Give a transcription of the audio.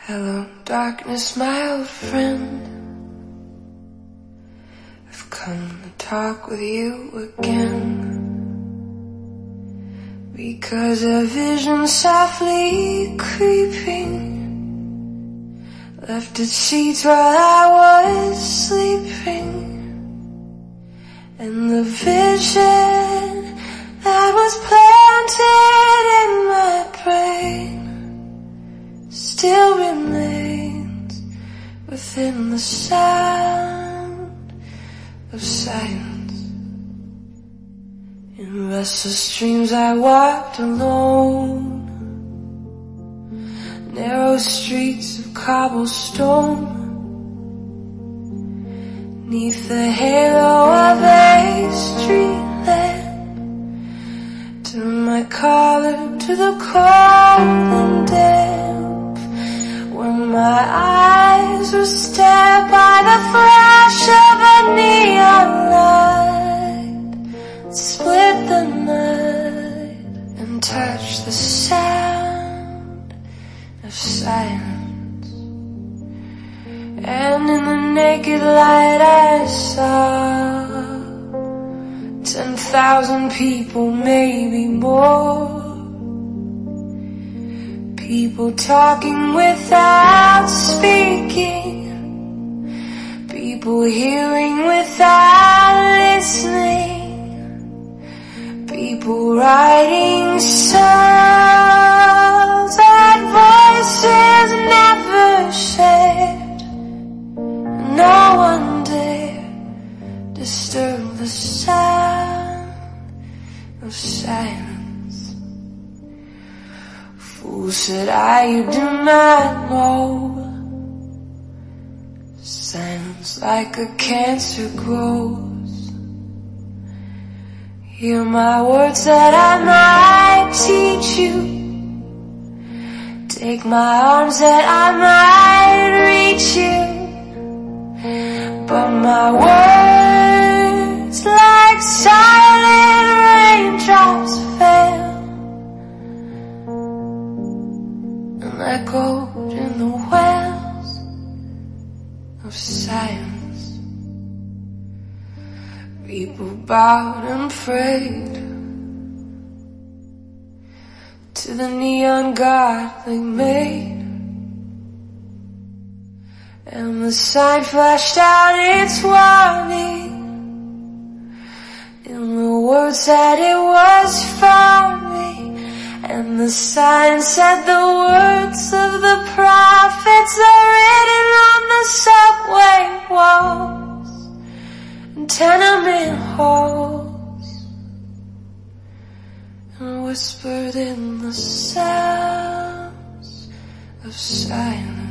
Hello, darkness, my old friend. I've come to talk with you again, because a vision softly creeping left its seeds while I was sleeping. And the vision that was planted in my brain still remains within the sound of silence. In restless dreams I walked alone, narrow streets of cobblestone, 'neath the halo of a street lamp. Turned my collar to the cold and damp, when my eyes were stared by the flash of a neon light, split the night and touched the sound of silence. And in the naked light I saw 10,000 people, maybe more. People talking without speaking, people hearing without listening, people writing songs that voices never shared. No one dare disturb the sound of silence. Fool, said I, you do not know. Silence like a cancer grows. Hear my words that I might teach you. Take my arms that I might reach you. But my words, like silent raindrops, fell and echoed in the wells of silence. People bowed and prayed to the neon god they made, and the sign flashed out its warning in the words that it was from me. And the sign said the words of the prophets are written on the subway walls and tenement halls, and whispered in the sounds of silence.